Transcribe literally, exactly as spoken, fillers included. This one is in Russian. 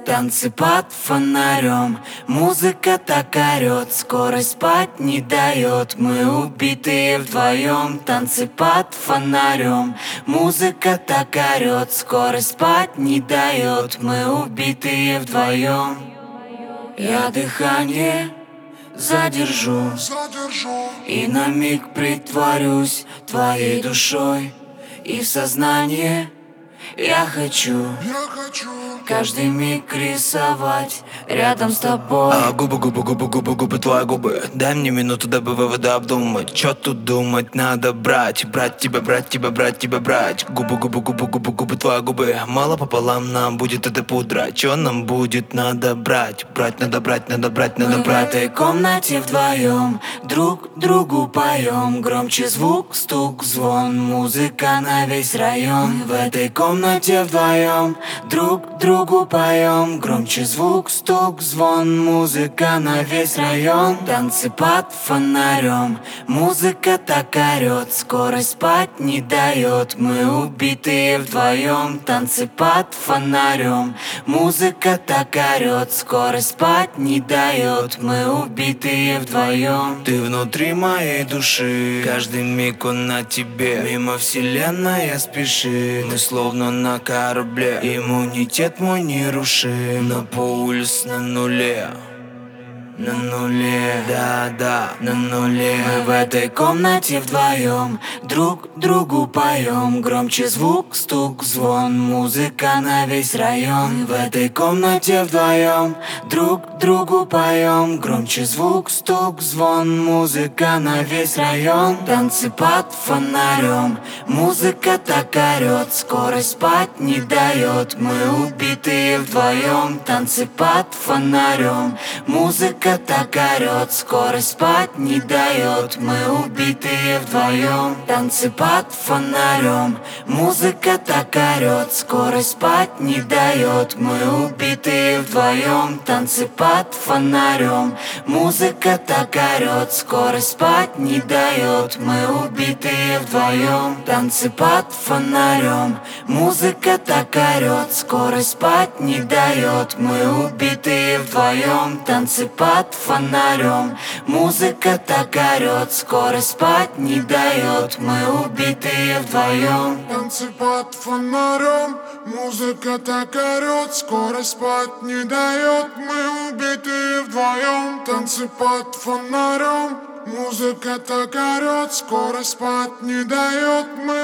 танцы под фонарем. Музыка так орет, скорость спать не дает. Мы убитые вдвоем, танцы под фонарем. Музыка так орет, скорость спать не дает. Мы убитые вдвоем. Я дыхание задержу, задержу и на миг притворюсь твоей душой. И в сознание я хочу, я хочу каждый миг рисовать рядом с тобой. А губы, губы, губы, губы, губы, твои губы. Дай мне минуту, дабы выводы обдумать. Чё тут думать, надо брать. Брать тебя, брать тебя, брать тебя, брать. Губы, губы, губы, губы, губы, твои губы. Мало пополам нам будет эта пудра. Чё нам будет, надо брать. Брать, надо брать, надо брать, надо Мы брать. в этой комнате вдвоем друг другу поем. Громче звук, стук, звон, музыка на весь район. Мы в этой комнате вдвоем друг другу поем. Громче звук, стук, звон, музыка на весь район. Танцы под фонарем, музыка так орет, скорость спать не дает. Мы убитые вдвоем, танцы под фонарем. Музыка так орет, скорость спать не дает. Мы убитые вдвоем. Ты внутри моей души, каждый миг он на тебе. Мимо вселенная спешит, мы словно на корабле. Иммунитет мой нерушим, на пульс на нуле. На нуле, да-да, на нуле. Мы в этой комнате вдвоем друг другу поем. Громче звук, стук, звон, музыка на весь район. Мы в этой комнате вдвоем друг другу поем. Громче звук, стук, звон, музыка на весь район. Танцы под фонарем, музыка так орет, скорость спать не дает. Мы убитые вдвоем, танцы под фонарем. Музыка так орет, скорость спать не дает. Мы убитые вдвоем, танцы под фонарем. Музыка так орет, скорость спать не дает. Мы убитые вдвоем, танцы под фонарем. Музыка так орет, скорость спать не дает. Мы убитые вдвоем, танцы под фонарем. Музыка так орет, скорость спать не дает. Мы убитые вдвоем, танцы под фонарем. Музыка так орет, скорость спать не дает. Мы убитые вдвоем. танцы под фонарем. Музыка так орет, скорость спать не дает. Мы убитые вдвоем, танцы под фонарем. Музыка так орет, скорость спать не дает. Мы